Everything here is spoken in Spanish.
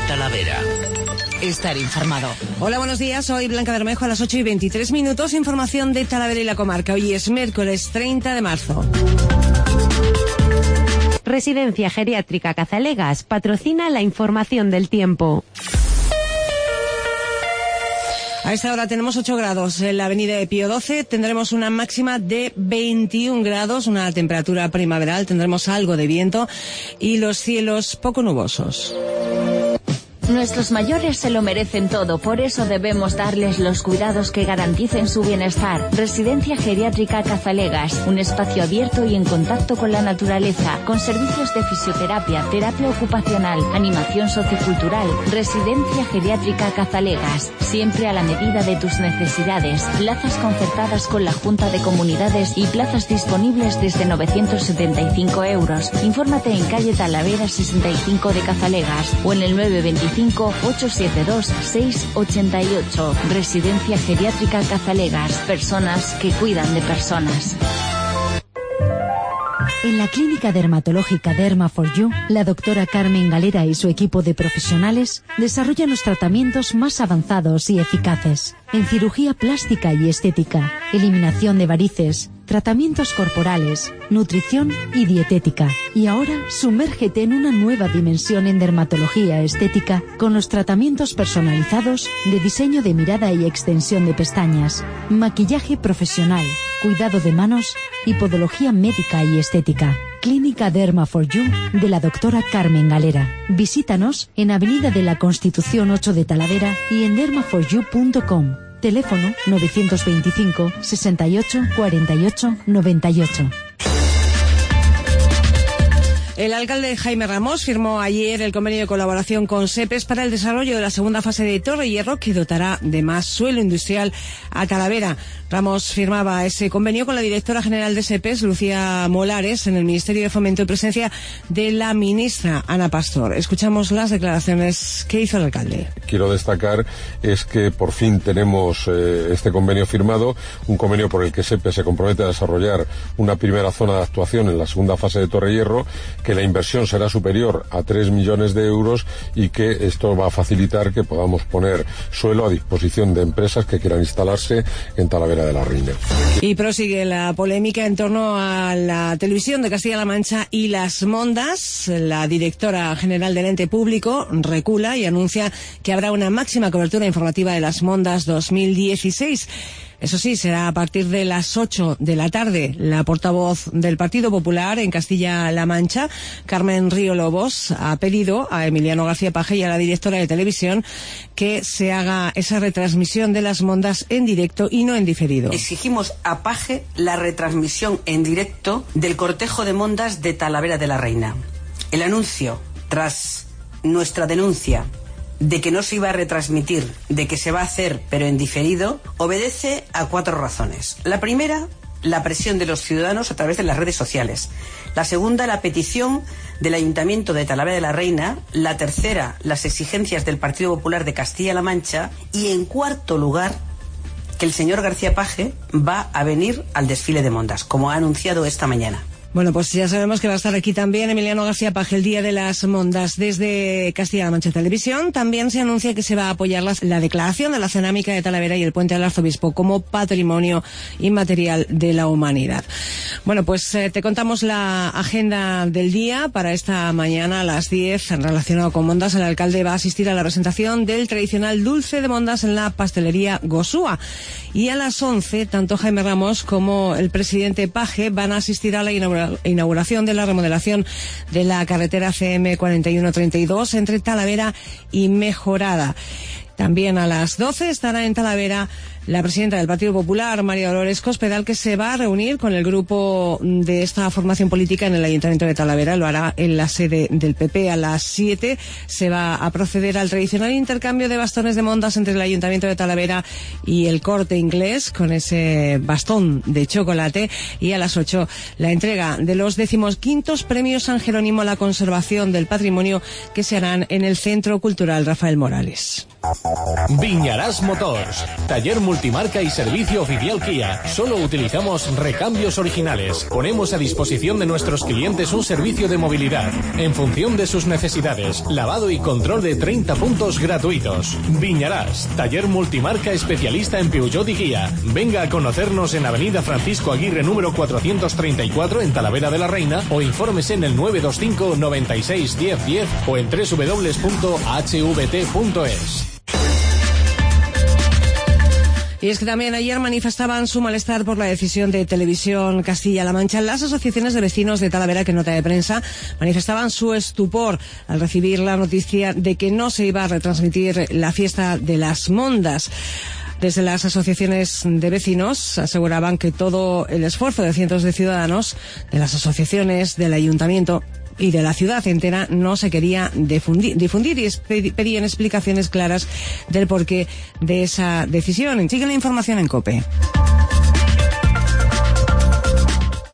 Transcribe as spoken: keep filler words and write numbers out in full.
Talavera. Estar informado. Hola, buenos días. Soy Blanca Bermejo a las ocho y veintitrés minutos. Información de Talavera y la comarca. Hoy es miércoles treinta de marzo. Residencia Geriátrica Cazalegas patrocina la información del tiempo. A esta hora tenemos ocho grados en la avenida de Pío doce, tendremos una máxima de veintiún grados, una temperatura primaveral, tendremos algo de viento y los cielos poco nubosos. Nuestros mayores se lo merecen todo, por eso debemos darles los cuidados que garanticen su bienestar. Residencia Geriátrica Cazalegas, un espacio abierto y en contacto con la naturaleza, con servicios de fisioterapia, terapia ocupacional, animación sociocultural. Residencia Geriátrica Cazalegas, siempre a la medida de tus necesidades. Plazas concertadas con la Junta de Comunidades y plazas disponibles desde novecientos setenta y cinco euros. Infórmate en calle Talavera sesenta y cinco de Cazalegas o en el nueve veinticinco ocho siete dos seis ocho ocho. Residencia Geriátrica Cazalegas. Personas que cuidan de personas. En la clínica dermatológica Derma for You, la doctora Carmen Galera y su equipo de profesionales desarrollan los tratamientos más avanzados y eficaces en cirugía plástica y estética, eliminación de varices, tratamientos corporales, nutrición y dietética. Y ahora, sumérgete en una nueva dimensión en dermatología estética con los tratamientos personalizados de diseño de mirada y extensión de pestañas, maquillaje profesional, cuidado de manos y podología médica y estética. Clínica Derma for You de la doctora Carmen Galera. Visítanos en Avenida de la Constitución ocho de Talavera y en derma for you punto com. Teléfono novecientos veinticinco sesenta y ocho cuarenta y ocho noventa y ocho. El alcalde Jaime Ramos firmó ayer el convenio de colaboración con SEPES para el desarrollo de la segunda fase de Torre Hierro, que dotará de más suelo industrial a Talavera. Ramos firmaba ese convenio con la directora general de SEPES, Lucía Molares, en el Ministerio de Fomento y presencia de la ministra Ana Pastor. Escuchamos las declaraciones que hizo el alcalde. Quiero destacar es que por fin tenemos eh, este convenio firmado, un convenio por el que SEPES se compromete a desarrollar una primera zona de actuación en la segunda fase de Torre Hierro, que la inversión será superior a tres millones de euros y que esto va a facilitar que podamos poner suelo a disposición de empresas que quieran instalarse en Talavera de la Reina. Y prosigue la polémica en torno a la televisión de Castilla-La Mancha y las Mondas. La directora general del ente público recula y anuncia que habrá una máxima cobertura informativa de las Mondas dos mil dieciséis. Eso sí, será a partir de las ocho de la tarde. La portavoz del Partido Popular en Castilla-La Mancha, Carmen Río Lobos, ha pedido a Emiliano García Paje y a la directora de televisión que se haga esa retransmisión de las Mondas en directo y no en diferido. Exigimos a Paje la retransmisión en directo del cortejo de Mondas de Talavera de la Reina. El anuncio, tras nuestra denuncia de que no se iba a retransmitir, de que se va a hacer pero en diferido, obedece a cuatro razones. La primera, la presión de los ciudadanos a través de las redes sociales. La segunda, la petición del Ayuntamiento de Talavera de la Reina. La tercera, las exigencias del Partido Popular de Castilla-La Mancha. Y en cuarto lugar, que el señor García Paje va a venir al desfile de Mondas, como ha anunciado esta mañana. Bueno, pues ya sabemos que va a estar aquí también Emiliano García Paje el día de las Mondas desde Castilla-La Mancha Televisión. También se anuncia que se va a apoyar la, la declaración de la cerámica de Talavera y el puente del Arzobispo como patrimonio inmaterial de la humanidad. Bueno, pues eh, te contamos la agenda del día para esta mañana a las diez. Relacionado con Mondas, el alcalde va a asistir a la presentación del tradicional dulce de Mondas en la pastelería Gosúa. Y a las once, tanto Jaime Ramos como el presidente Paje van a asistir a la inauguración inauguración de la remodelación de la carretera C M cuarenta y uno treinta y dos entre Talavera y Mejorada. También a las doce estará en Talavera la presidenta del Partido Popular, María Dolores Cospedal, que se va a reunir con el grupo de esta formación política en el Ayuntamiento de Talavera. Lo hará en la sede del P P a las siete. Se va a proceder al tradicional intercambio de bastones de Mondas entre el Ayuntamiento de Talavera y el Corte Inglés, con ese bastón de chocolate. Y a las ocho, la entrega de los decimoquintos premios San Jerónimo a la conservación del patrimonio, que se harán en el Centro Cultural Rafael Morales. Viñarás Motors, taller multi multimarca y servicio oficial Kia. Solo utilizamos recambios originales. Ponemos a disposición de nuestros clientes un servicio de movilidad en función de sus necesidades. Lavado y control de treinta puntos gratuitos. Viñarás, taller multimarca especialista en Peugeot y Kia. Venga a conocernos en Avenida Francisco Aguirre número cuatrocientos treinta y cuatro en Talavera de la Reina o infórmese en el nueve dos cinco noventa y seis diez diez o en doble u doble u doble u punto h v t punto es. Y es que también ayer manifestaban su malestar por la decisión de Televisión Castilla-La Mancha. Las asociaciones de vecinos de Talavera, que nota de prensa, manifestaban su estupor al recibir la noticia de que no se iba a retransmitir la fiesta de las Mondas. Desde las asociaciones de vecinos aseguraban que todo el esfuerzo de cientos de ciudadanos, de las asociaciones, del ayuntamiento y de la ciudad entera no se quería difundir, difundir y pedían explicaciones claras del porqué de esa decisión. Sigue la información en COPE.